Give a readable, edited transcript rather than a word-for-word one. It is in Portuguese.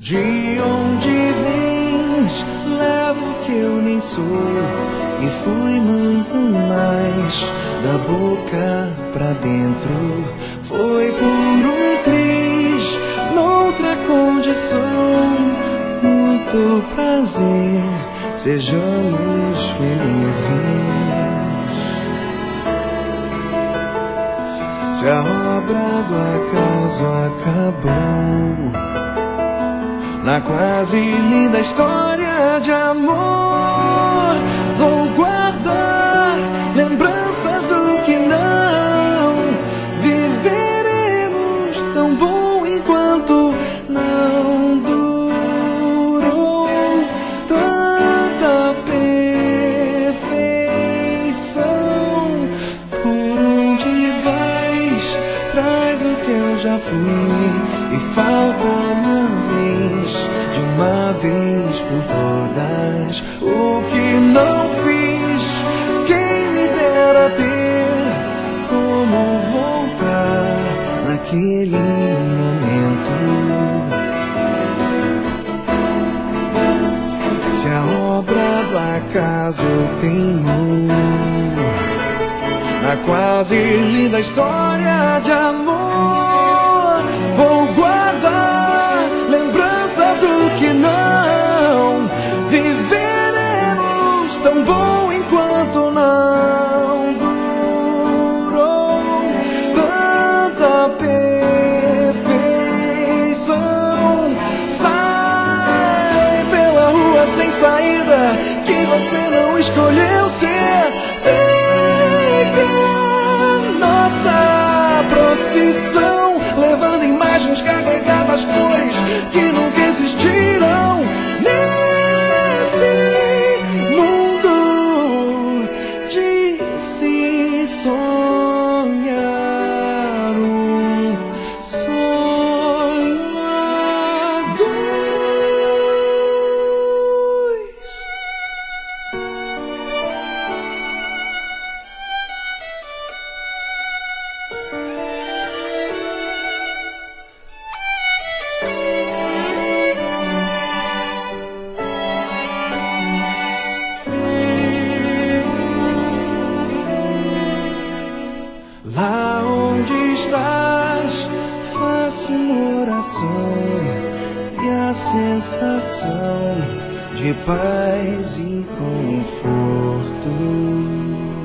De onde vens, levo o que eu nem sou, e fui muito mais. Da boca pra dentro, foi por um triz, noutra condição. Muito prazer, sejamos felizes. Se a obra do acaso acabou, na quase linda história de amor, vou guardar lembranças do que não viveremos. Tão bom enquanto não durou tanta perfeição. Por onde vais, traz o que eu já fui, e falta uma vez, de uma vez por todas, o que não fiz. Quem me dera ter como voltar naquele momento. Se a obra do acaso teimou na quase linda história de amor, vou guardar lembranças do que não viveremos. Tão bom enquanto não durou tanta perfeição. Sai pela rua sem saída, que você não escolheu ser. Sempre nossa procissão, levando imagens carregadas, cores que nunca existiram nesse mundo de se sonhar um sonho a dois. Lá onde estás, faço uma oração, e a sensação de paz e conforto